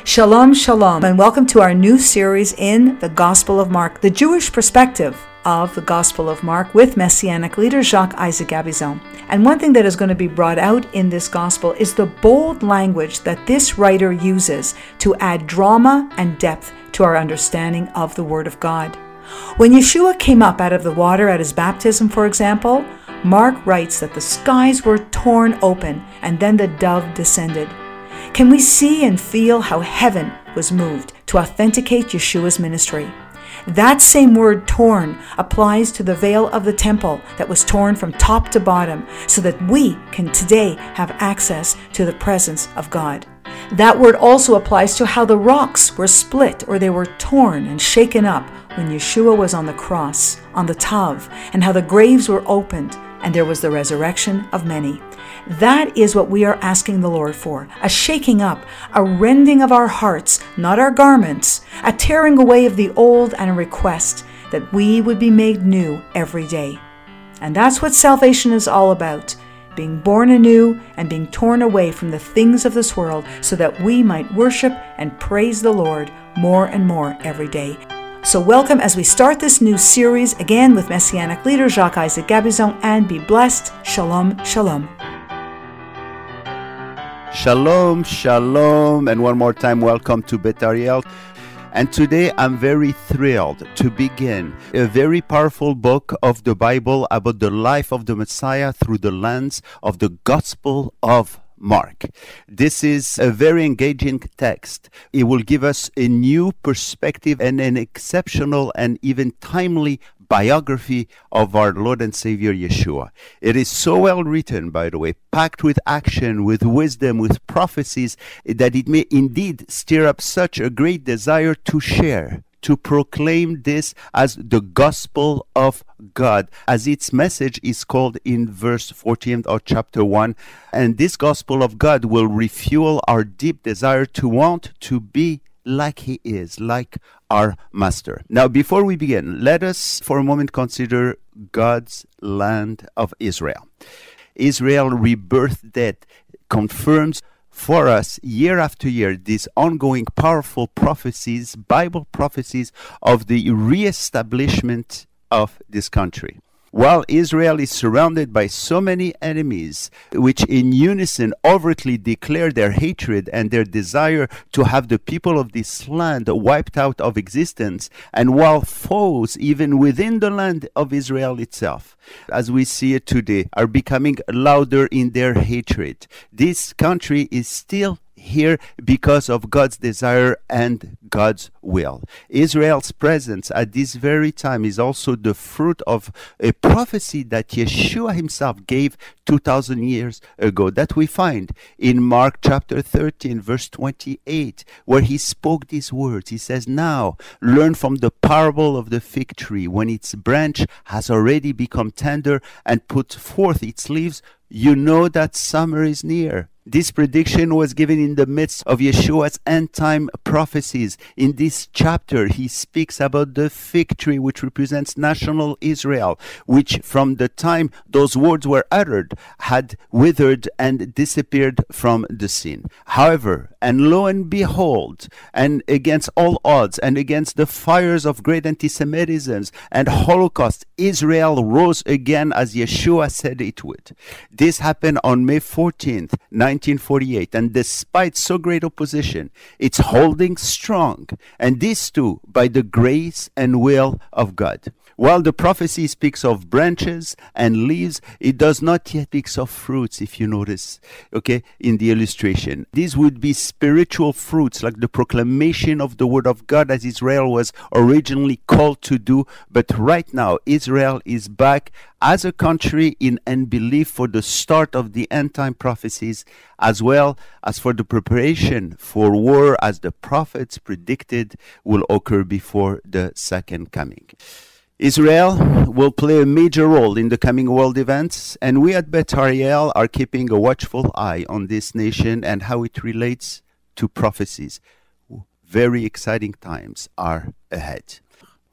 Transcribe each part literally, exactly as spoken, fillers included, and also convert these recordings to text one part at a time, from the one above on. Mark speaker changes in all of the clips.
Speaker 1: Shalom, shalom, and welcome to our new series in the Gospel of Mark, the Jewish perspective of the Gospel of Mark with Messianic leader Jacques Isaac Gabizon. And one thing that is going to be brought out in this Gospel is the bold language that this writer uses to add drama and depth to our understanding of the Word of God. When Yeshua came up out of the water at his baptism, for example, Mark writes that the skies were torn open and then the dove descended. Can we see and feel how heaven was moved to authenticate Yeshua's ministry? That same word torn applies to the veil of the temple that was torn from top to bottom so that we can today have access to the presence of God. That word also applies to how the rocks were split or they were torn and shaken up when Yeshua was on the cross, on the Tav, and how the graves were opened and there was the resurrection of many. That is what we are asking the Lord for, a shaking up, a rending of our hearts, not our garments, a tearing away of the old, and a request that we would be made new every day. And that's what salvation is all about, being born anew and being torn away from the things of this world so that we might worship and praise the Lord more and more every day. So welcome as we start this new series again with Messianic leader Jacques Isaac Gabizon, and be blessed. Shalom, shalom.
Speaker 2: Shalom, shalom, and one more time, welcome to Bet Ariel. And today I'm very thrilled to begin a very powerful book of the Bible about the life of the Messiah through the lens of the Gospel of Mark. This is a very engaging text. It will give us a new perspective and an exceptional and even timely biography of our Lord and Savior Yeshua. It is so well written, by the way, packed with action, with wisdom, with prophecies, that it may indeed stir up such a great desire to share, to proclaim this as the gospel of God, as its message is called in verse fourteen of chapter one. And this gospel of God will refuel our deep desire to want to be like he is, like our master. Now, before we begin, let us for a moment consider God's land of Israel. Israel rebirth that confirms for us year after year these ongoing powerful prophecies, Bible prophecies of the reestablishment of this country. While Israel is surrounded by so many enemies, which in unison overtly declare their hatred and their desire to have the people of this land wiped out of existence, and while foes, even within the land of Israel itself, as we see it today, are becoming louder in their hatred, this country is still here because of God's desire and God's will. Israel's presence at this very time is also the fruit of a prophecy that Yeshua himself gave two thousand years ago, that we find in Mark chapter thirteen, verse twenty-eight, where he spoke these words. He says, "Now learn from the parable of the fig tree. When its branch has already become tender and put forth its leaves, you know that summer is near." This prediction was given in the midst of Yeshua's end-time prophecies. In this chapter, he speaks about the fig tree, which represents national Israel, which from the time those words were uttered had withered and disappeared from the scene. However, and lo and behold, and against all odds, and against the fires of great anti-Semitism and Holocaust, Israel rose again as Yeshua said it would. This happened on May fourteenth, nineteen forty-eight, and despite so great opposition, it's holding strong, and this too by the grace and will of God. While the prophecy speaks of branches and leaves, it does not yet speak of fruits, if you notice, okay, in the illustration. These would be spiritual fruits, like the proclamation of the word of God as Israel was originally called to do. But right now, Israel is back as a country in unbelief for the start of the end-time prophecies, as well as for the preparation for war as the prophets predicted will occur before the second coming. Israel will play a major role in the coming world events, and we at Bet Ariel are keeping a watchful eye on this nation and how it relates to prophecies. Very exciting times are ahead.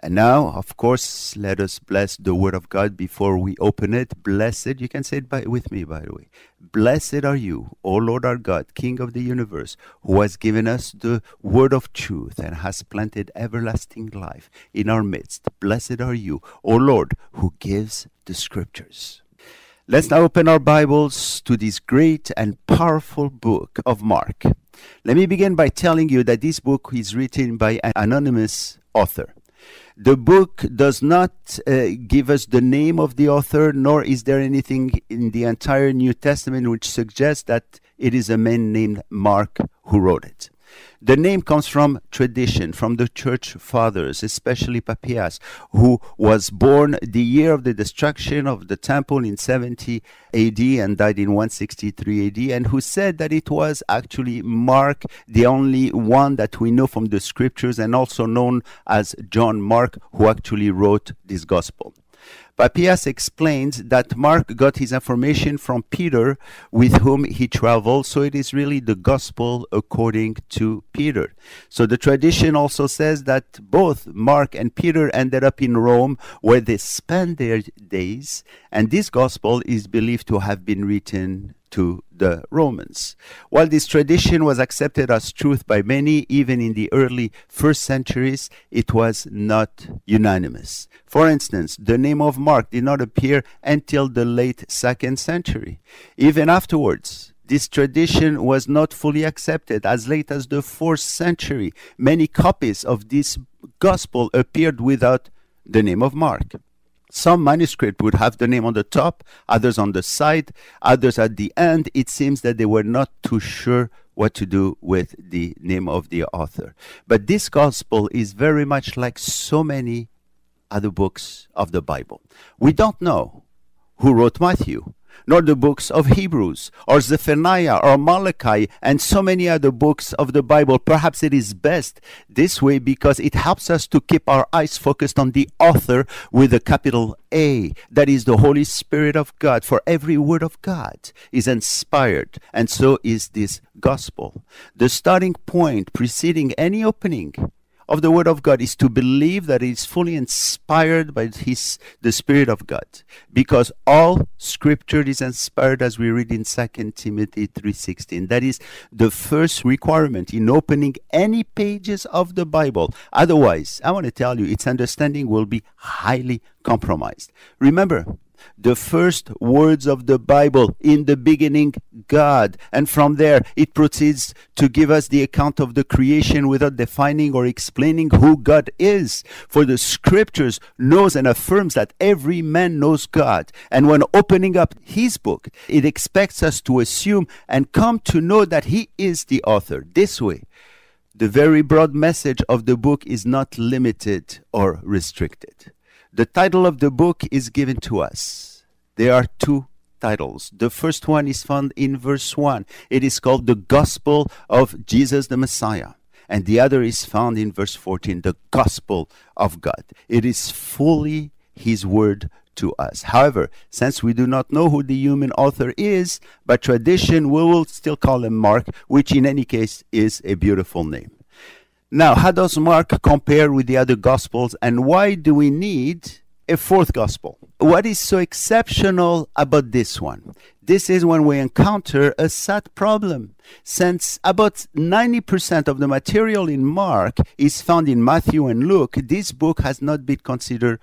Speaker 2: And now, of course, let us bless the Word of God before we open it. Blessed, you can say it by, with me, by the way. Blessed are you, O Lord our God, King of the universe, who has given us the word of truth and has planted everlasting life in our midst. Blessed are you, O Lord, who gives the scriptures. Let's now open our Bibles to this great and powerful book of Mark. Let me begin by telling you that this book is written by an anonymous author. The book does not uh, give us the name of the author, nor is there anything in the entire New Testament which suggests that it is a man named Mark who wrote it. The name comes from tradition, from the church fathers, especially Papias, who was born the year of the destruction of the temple in seventy A D and died in one sixty-three A D, and who said that it was actually Mark, the only one that we know from the scriptures, and also known as John Mark, who actually wrote this gospel. Papias explains that Mark got his information from Peter, with whom he traveled, so it is really the gospel according to Peter. So the tradition also says that both Mark and Peter ended up in Rome, where they spent their days, and this gospel is believed to have been written to the Romans. While this tradition was accepted as truth by many, even in the early first centuries, it was not unanimous. For instance, the name of Mark did not appear until the late second century. Even afterwards, this tradition was not fully accepted. As late as the fourth century, many copies of this gospel appeared without the name of Mark. Some manuscripts would have the name on the top, others on the side, others at the end. It seems that they were not too sure what to do with the name of the author. But this gospel is very much like so many other books of the Bible. We don't know who wrote Matthew, nor the books of Hebrews, or Zephaniah, or Malachi, and so many other books of the Bible. Perhaps it is best this way because it helps us to keep our eyes focused on the author with a capital A. That is the Holy Spirit of God. For every word of God is inspired, and so is this gospel. The starting point preceding any opening of the Word of God is to believe that it is fully inspired by his, the Spirit of God. Because all Scripture is inspired, as we read in Second Timothy three sixteen. That is the first requirement in opening any pages of the Bible. Otherwise, I want to tell you, its understanding will be highly compromised. Remember, the first words of the Bible, in the beginning, God. And from there, it proceeds to give us the account of the creation without defining or explaining who God is. For the scriptures knows and affirms that every man knows God. And when opening up his book, it expects us to assume and come to know that he is the author. This way, the very broad message of the book is not limited or restricted. The title of the book is given to us. There are two titles. The first one is found in verse one. It is called the Gospel of Jesus the Messiah. And the other is found in verse fourteen, the Gospel of God. It is fully his word to us. However, since we do not know who the human author is, by tradition we will still call him Mark, which in any case is a beautiful name. Now, how does Mark compare with the other Gospels, and why do we need a fourth Gospel? What is so exceptional about this one? This is when we encounter a sad problem. Since about ninety percent of the material in Mark is found in Matthew and Luke, this book has not been considered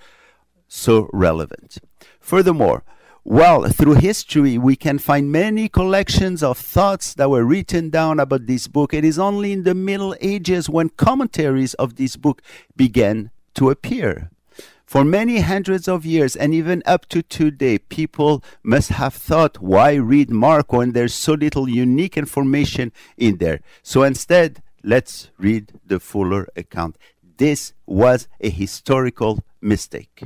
Speaker 2: so relevant. Furthermore, well, through history, we can find many collections of thoughts that were written down about this book. It is only in the Middle Ages when commentaries of this book began to appear. For many hundreds of years, and even up to today, people must have thought, why read Mark when there's so little unique information in there? So instead, let's read the fuller account. This was a historical mistake.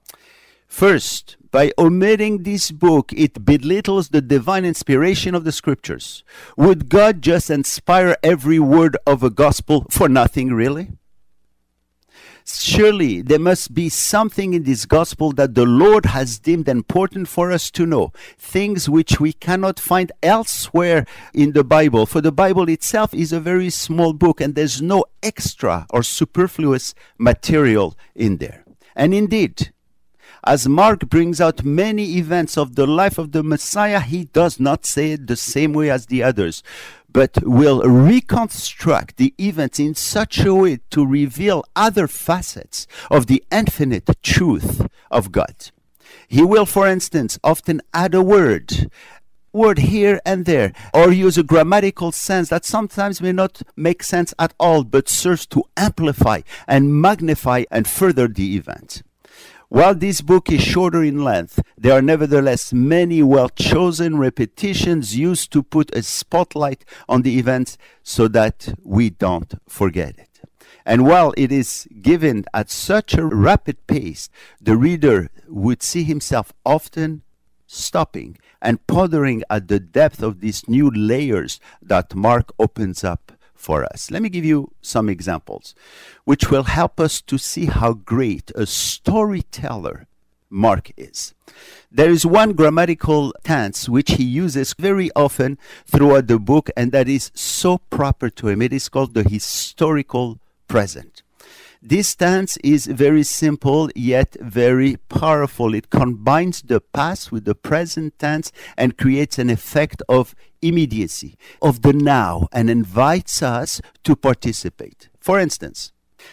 Speaker 2: First, by omitting this book, it belittles the divine inspiration of the scriptures. Would God just inspire every word of a gospel for nothing, really? Surely there must be something in this gospel that the Lord has deemed important for us to know, things which we cannot find elsewhere in the Bible. For the Bible itself is a very small book, and there's no extra or superfluous material in there. And indeed, as Mark brings out many events of the life of the Messiah, he does not say it the same way as the others, but will reconstruct the events in such a way to reveal other facets of the infinite truth of God. He will, for instance, often add a word, word here and there, or use a grammatical sense that sometimes may not make sense at all, but serves to amplify and magnify and further the event. While this book is shorter in length, there are nevertheless many well-chosen repetitions used to put a spotlight on the events so that we don't forget it. And while it is given at such a rapid pace, the reader would see himself often stopping and pondering at the depth of these new layers that Mark opens up for us. Let me give you some examples, which will help us to see how great a storyteller Mark is. There is one grammatical tense which he uses very often throughout the book, and that is so proper to him. It is called the historical present. This tense is very simple yet very powerful. It combines the past with the present tense and creates an effect of immediacy, of the now, and invites us to participate. For instance,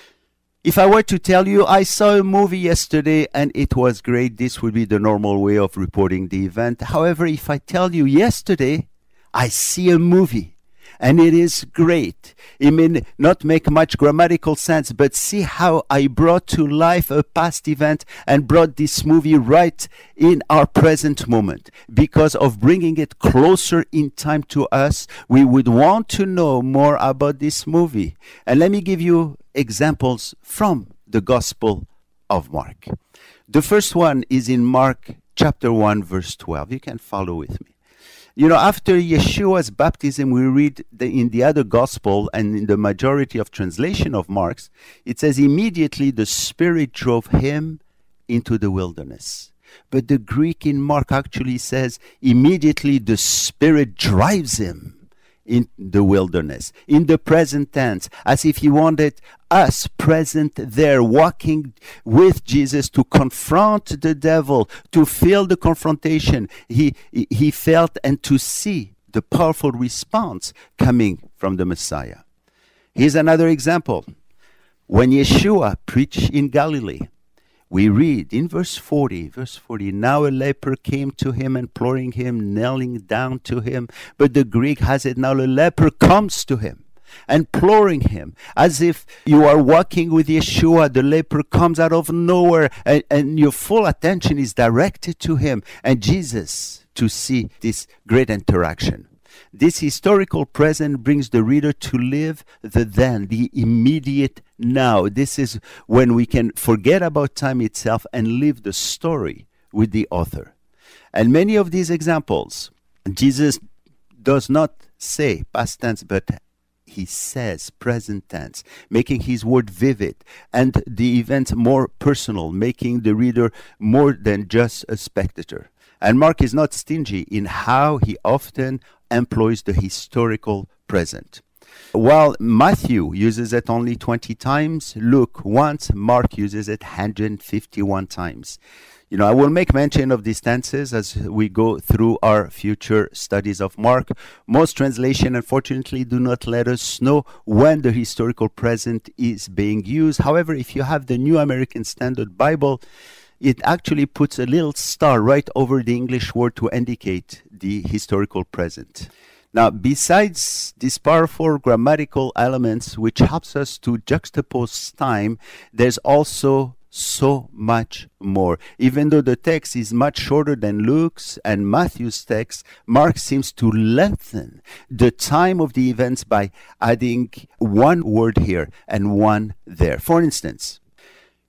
Speaker 2: if I were to tell you I saw a movie yesterday and it was great, this would be the normal way of reporting the event. However, if I tell you yesterday I see a movie and it is great, it may not make much grammatical sense, but see how I brought to life a past event and brought this movie right in our present moment. Because of bringing it closer in time to us, we would want to know more about this movie. And let me give you examples from the Gospel of Mark. The first one is in Mark chapter one, verse twelve. You can follow with me. You know, after Yeshua's baptism, we read the, in the other gospel and in the majority of translation of Mark's, it says, immediately the Spirit drove him into the wilderness. But the Greek in Mark actually says, immediately the Spirit drives him in the wilderness, in the present tense, as if he wanted us present there, walking with Jesus to confront the devil, to feel the confrontation he, he felt, and to see the powerful response coming from the Messiah. Here's another example. When Yeshua preached in Galilee, we read in verse forty, verse forty, now a leper came to him, imploring him, kneeling down to him. But the Greek has it, now a leper comes to him, imploring him. As if you are walking with Yeshua, the leper comes out of nowhere, and, and your full attention is directed to him and Jesus to see this great interaction. This historical present brings the reader to live the then, the immediate now. This is when we can forget about time itself and live the story with the author. And many of these examples, Jesus does not say past tense, but he says present tense, making his word vivid and the event more personal, making the reader more than just a spectator. And Mark is not stingy in how he often employs the historical present. While Matthew uses it only twenty times, Luke once, Mark uses it one hundred fifty-one times. You know, I will make mention of these tenses as we go through our future studies of Mark. Most translations, unfortunately, do not let us know when the historical present is being used. However, if you have the New American Standard Bible, it actually puts a little star right over the English word to indicate the historical present. Now, besides these powerful grammatical elements which helps us to juxtapose time, there's also so much more. Even though the text is much shorter than Luke's and Matthew's text, Mark seems to lengthen the time of the events by adding one word here and one there. For instance,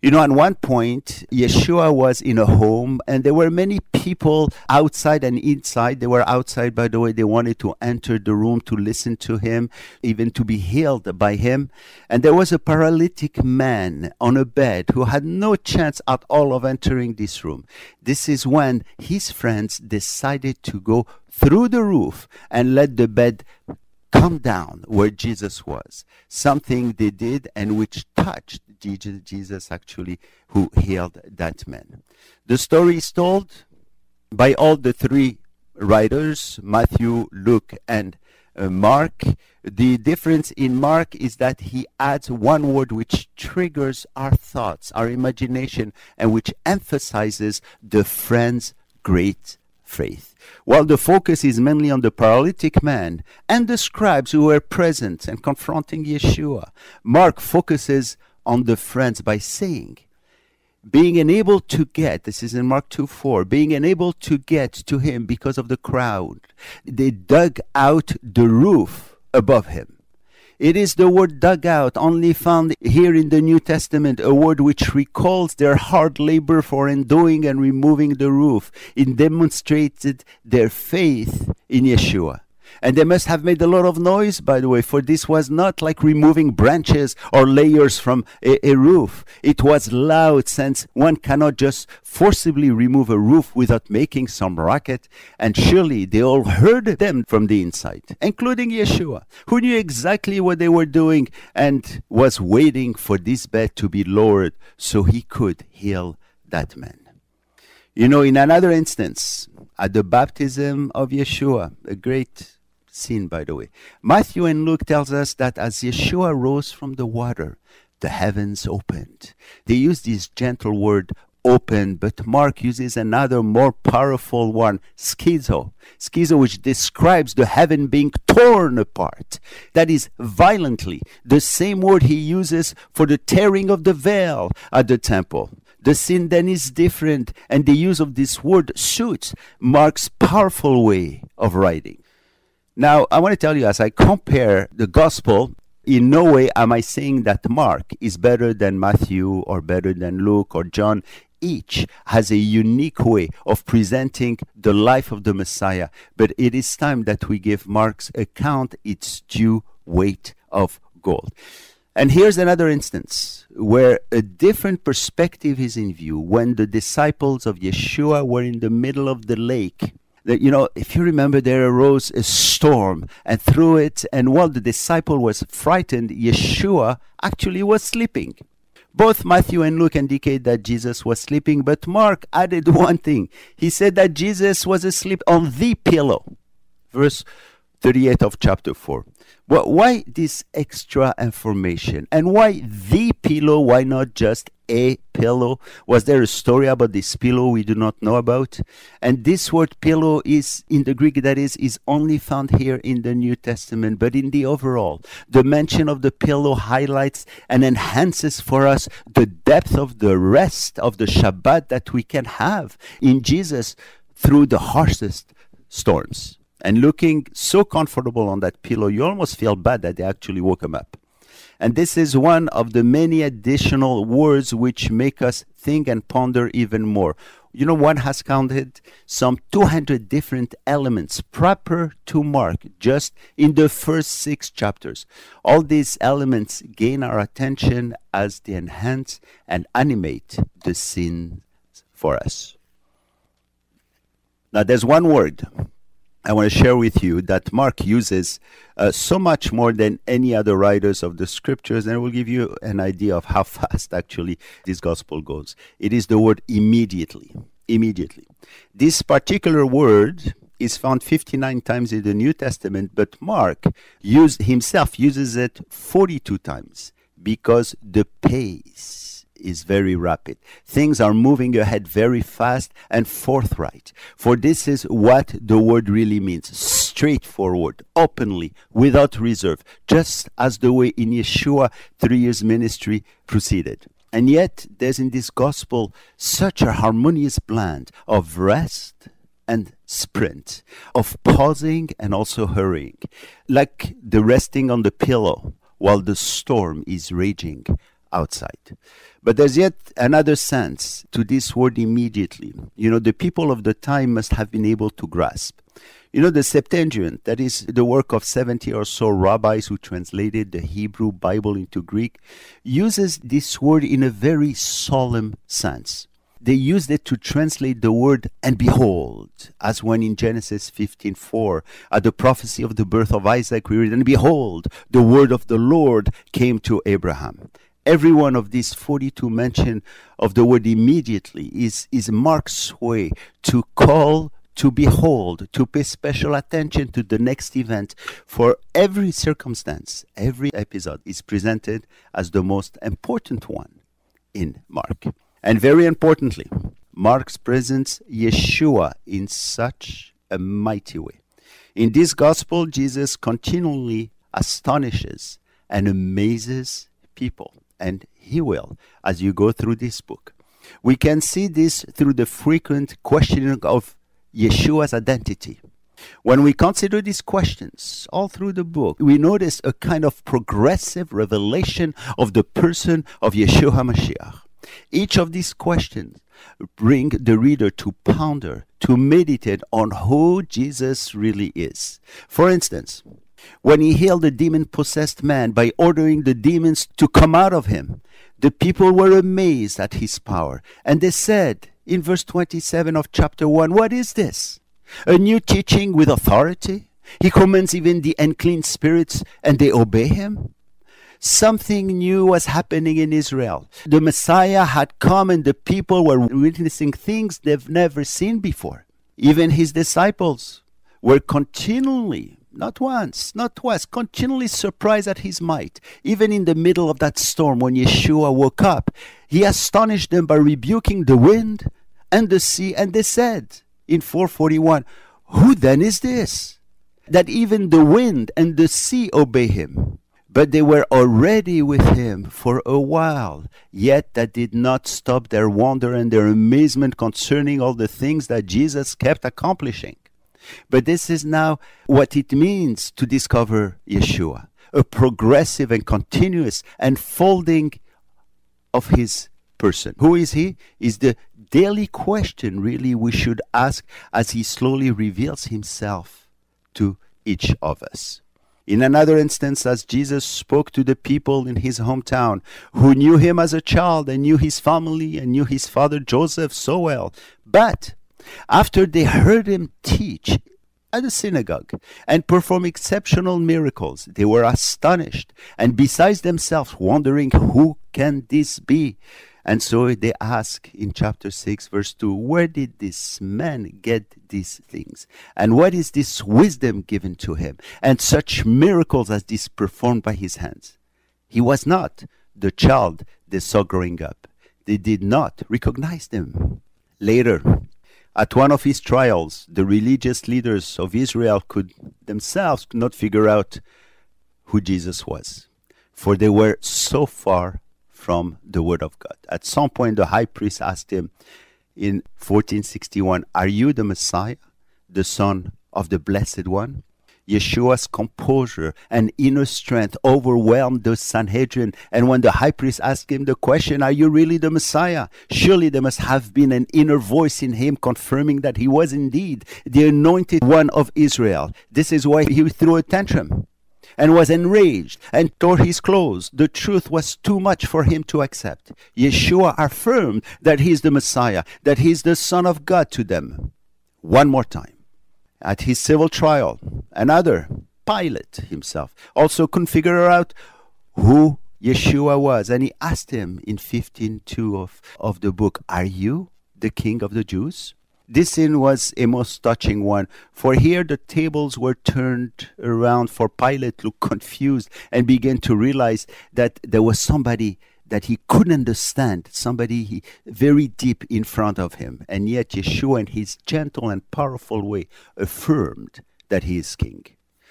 Speaker 2: You know, at one point, Yeshua was in a home, and there were many people outside and inside. They were outside, by the way. They wanted to enter the room to listen to him, even to be healed by him. And there was a paralytic man on a bed who had no chance at all of entering this room. This is when his friends decided to go through the roof and let the bed come down where Jesus was. Something they did and which touched Jesus actually, who healed that man. The story is told by all the three writers, Matthew, Luke, and uh, Mark. The difference in Mark is that he adds one word which triggers our thoughts, our imagination, and which emphasizes the friend's great faith. While the focus is mainly on the paralytic man and the scribes who were present and confronting Yeshua, Mark focuses on the friends by saying, being unable to get, this is in Mark two four, being unable to get to him because of the crowd, they dug out the roof above him. It is the word dug out, only found here in the New Testament, a word which recalls their hard labor for undoing and removing the roof. It demonstrated their faith in Yeshua. And they must have made a lot of noise, by the way, for this was not like removing branches or layers from a, a roof. It was loud, since one cannot just forcibly remove a roof without making some racket. And surely they all heard them from the inside, including Yeshua, who knew exactly what they were doing and was waiting for this bed to be lowered so he could heal that man. You know, in another instance, at the baptism of Yeshua, a great scene, by the way, Matthew and Luke tells us that as Yeshua rose from the water, the heavens opened. They use this gentle word, open, but Mark uses another more powerful one, schizo. Schizo, which describes the heaven being torn apart. That is violently the same word he uses for the tearing of the veil at the temple. The scene then is different, and the use of this word suits Mark's powerful way of writing. Now, I want to tell you, as I compare the gospel, in no way am I saying that Mark is better than Matthew or better than Luke or John. Each has a unique way of presenting the life of the Messiah, but it is time that we give Mark's account its due weight of gold. And here's another instance where a different perspective is in view. When the disciples of Yeshua were in the middle of the lake, that, you know, if you remember, there arose a storm, and through it, and while the disciple was frightened, Yeshua actually was sleeping. Both Matthew and Luke indicate that Jesus was sleeping, but Mark added one thing. He said that Jesus was asleep on the pillow. Verse thirty-eight of chapter four. But why this extra information? And why the pillow? Why not just a pillow? Was there a story about this pillow we do not know about? And this word pillow is, in the Greek, that is, is only found here in the New Testament. But in the overall, the mention of the pillow highlights and enhances for us the depth of the rest of the Shabbat that we can have in Jesus through the harshest storms. And looking so comfortable on that pillow, you almost feel bad that they actually woke him up. And this is one of the many additional words which make us think and ponder even more. You know, one has counted some two hundred different elements proper to Mark just in the first six chapters. All these elements gain our attention as they enhance and animate the scene for us. Now, there's one word I want to share with you that Mark uses uh, so much more than any other writers of the scriptures, and it will give you an idea of how fast actually this gospel goes. It is the word immediately. Immediately. This particular word is found fifty-nine times in the New Testament, but Mark used, himself uses it forty-two times because the pace is very rapid. Things are moving ahead very fast and forthright. For this is what the word really means. Straightforward, openly, without reserve, just as the way in Yeshua three years ministry proceeded. And yet, there's in this gospel such a harmonious blend of rest and sprint, of pausing and also hurrying, like the resting on the pillow while the storm is raging outside. But there's yet another sense to this word immediately. You know, the people of the time must have been able to grasp. You know, the Septuagint, that is the work of seventy or so rabbis who translated the Hebrew Bible into Greek, uses this word in a very solemn sense. They used it to translate the word "and behold," as when in Genesis fifteen four, at the prophecy of the birth of Isaac, we read, "And behold, the word of the Lord came to Abraham." Every one of these forty-two mention of the word immediately is, is Mark's way to call, to behold, to pay special attention to the next event. For every circumstance, every episode is presented as the most important one in Mark. And very importantly, Mark presents Yeshua in such a mighty way. In this gospel, Jesus continually astonishes and amazes people. And he will, as you go through this book. We can see this through the frequent questioning of Yeshua's identity. When we consider these questions all through the book, we notice a kind of progressive revelation of the person of Yeshua HaMashiach. Each of these questions bring the reader to ponder, to meditate on who Jesus really is. For instance, when he healed the demon-possessed man by ordering the demons to come out of him, the people were amazed at his power. And they said, in verse twenty-seven of chapter one, "What is this? A new teaching with authority? He commands even the unclean spirits, and they obey him?" Something new was happening in Israel. The Messiah had come, and the people were witnessing things they've never seen before. Even his disciples were continually, not once, not twice, continually surprised at his might. Even in the middle of that storm, when Yeshua woke up, he astonished them by rebuking the wind and the sea. And they said in four forty-one, "Who then is this, that even the wind and the sea obey him?" But they were already with him for a while, yet that did not stop their wonder and their amazement concerning all the things that Jesus kept accomplishing. But this is now what it means to discover Yeshua, a progressive and continuous unfolding of his person. Who is he? Is the daily question really we should ask as he slowly reveals himself to each of us. In another instance, as Jesus spoke to the people in his hometown who knew him as a child and knew his family and knew his father Joseph so well, but after they heard him teach at the synagogue and perform exceptional miracles, they were astonished and besides themselves wondering, who can this be? And so they ask in chapter six, verse two, where did this man get these things? And what is this wisdom given to him? And such miracles as this performed by his hands. He was not the child they saw growing up. They did not recognize him. Later, at one of his trials, the religious leaders of Israel could themselves not figure out who Jesus was, for they were so far from the word of God. At some point, the high priest asked him in fourteen sixty-one, "Are you the Messiah, the Son of the Blessed One?" Yeshua's composure and inner strength overwhelmed the Sanhedrin, and when the high priest asked him the question, "Are you really the Messiah?" surely there must have been an inner voice in him confirming that he was indeed the anointed one of Israel. This is why he threw a tantrum and was enraged and tore his clothes. The truth was too much for him to accept. Yeshua affirmed that he is the Messiah, that he is the Son of God to them. One more time. At his civil trial, another, Pilate himself, also couldn't figure out who Yeshua was. And he asked him in fifteen two of, of the book, "Are you the King of the Jews?" This scene was a most touching one, for here the tables were turned around, for Pilate looked confused and began to realize that there was somebody that he couldn't understand, somebody he, very deep in front of him. And yet Yeshua, in his gentle and powerful way, affirmed that he is king.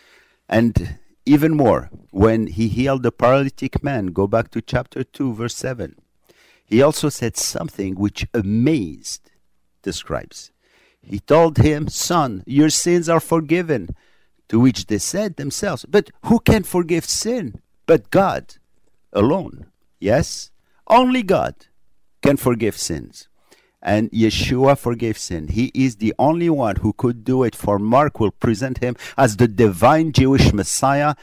Speaker 2: And even more, when he healed the paralytic man, go back to chapter two, verse seven, he also said something which amazed the scribes. He told him, "Son, your sins are forgiven." To which they said themselves, "But who can forgive sin but God alone?" Yes, Only God can forgive sins. And Yeshua forgave sin. He is the only one who could do it, for Mark will present him as the divine Jewish Messiah,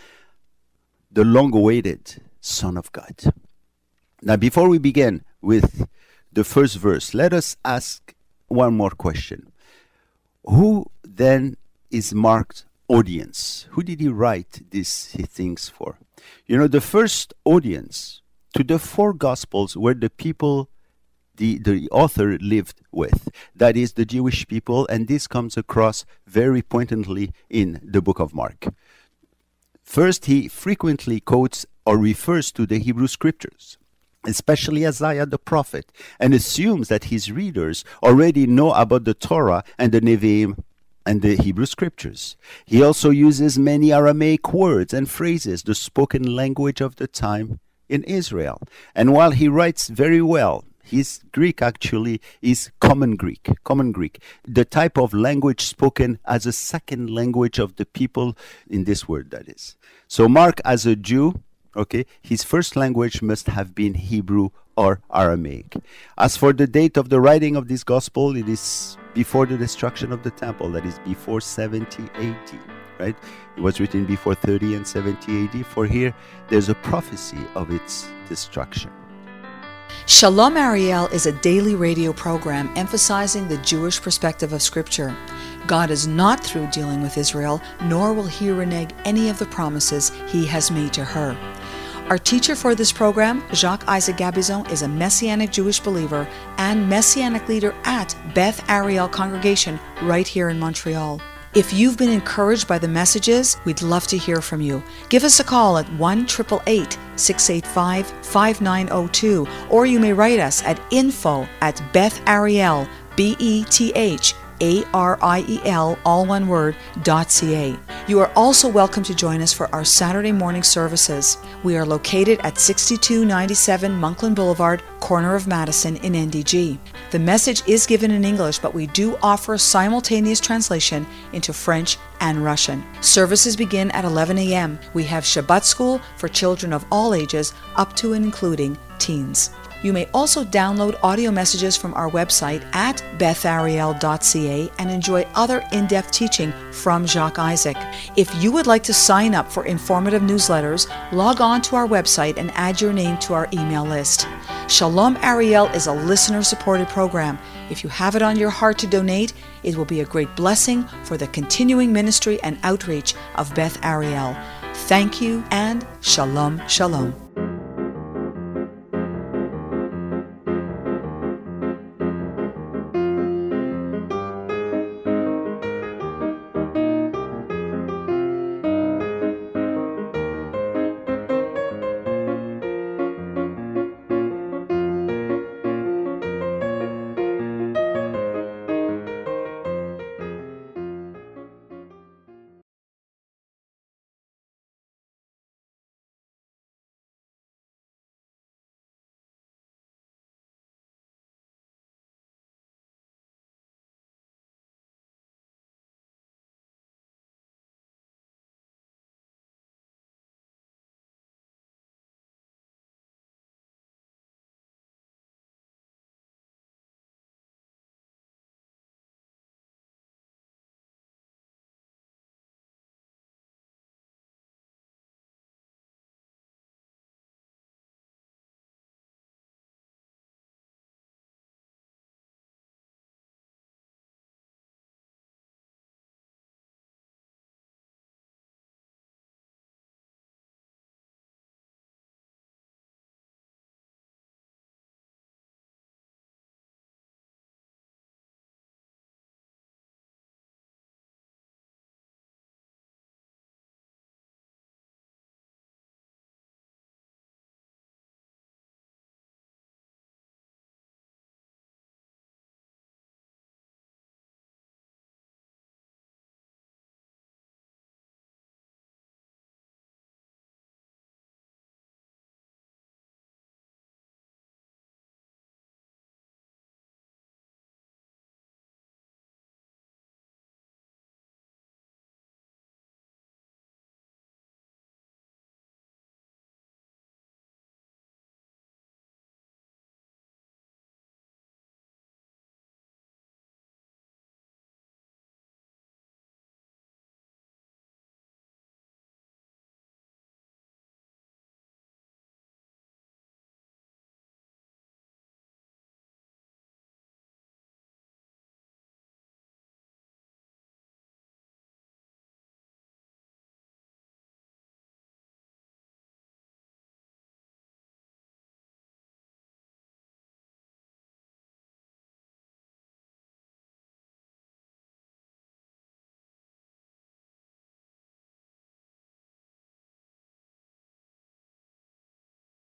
Speaker 2: the long-awaited Son of God. Now, before we begin with the first verse, let us ask one more question. Who then is Mark's audience? Who did he write these things for? You know, the first audience to the four Gospels were the people The, the author lived with, that is the Jewish people, and this comes across very pointedly in the book of Mark. First, he frequently quotes or refers to the Hebrew scriptures, especially Isaiah the prophet, and assumes that his readers already know about the Torah and the Nevi'im and the Hebrew scriptures. He also uses many Aramaic words and phrases, the spoken language of the time in Israel. And while he writes very well, his Greek actually is common Greek, common Greek, the type of language spoken as a second language of the people in this world, that is. So Mark, as a Jew, okay, his first language must have been Hebrew or Aramaic. As for the date of the writing of this gospel, it is before the destruction of the temple, that is before seventy A D, right? It was written before thirty and seventy A D, for here there's a prophecy of its destruction.
Speaker 1: Shalom Ariel is a daily radio program emphasizing the Jewish perspective of Scripture. God is not through dealing with Israel, nor will he renege any of the promises he has made to her. Our teacher for this program, Jacques Isaac Gabizon, is a Messianic Jewish believer and Messianic leader at Beth Ariel Congregation right here in Montreal. If you've been encouraged by the messages, we'd love to hear from you. Give us a call at one eight eight eight, six eight five, five nine zero two, or you may write us at info at Beth Ariel, B E T H A R I E L, all one word, dot C A. You are also welcome to join us for our Saturday morning services. We are located at sixty-two ninety-seven Monkland Boulevard, corner of Madison in N D G. The message is given in English, but we do offer simultaneous translation into French and Russian. Services begin at eleven a.m. We have Shabbat school for children of all ages, up to and including teens. You may also download audio messages from our website at beth ariel dot c a and enjoy other in-depth teaching from Jacques Isaac. If you would like to sign up for informative newsletters, log on to our website and add your name to our email list. Shalom Ariel is a listener-supported program. If you have it on your heart to donate, it will be a great blessing for the continuing ministry and outreach of Beth Ariel. Thank you and Shalom, Shalom.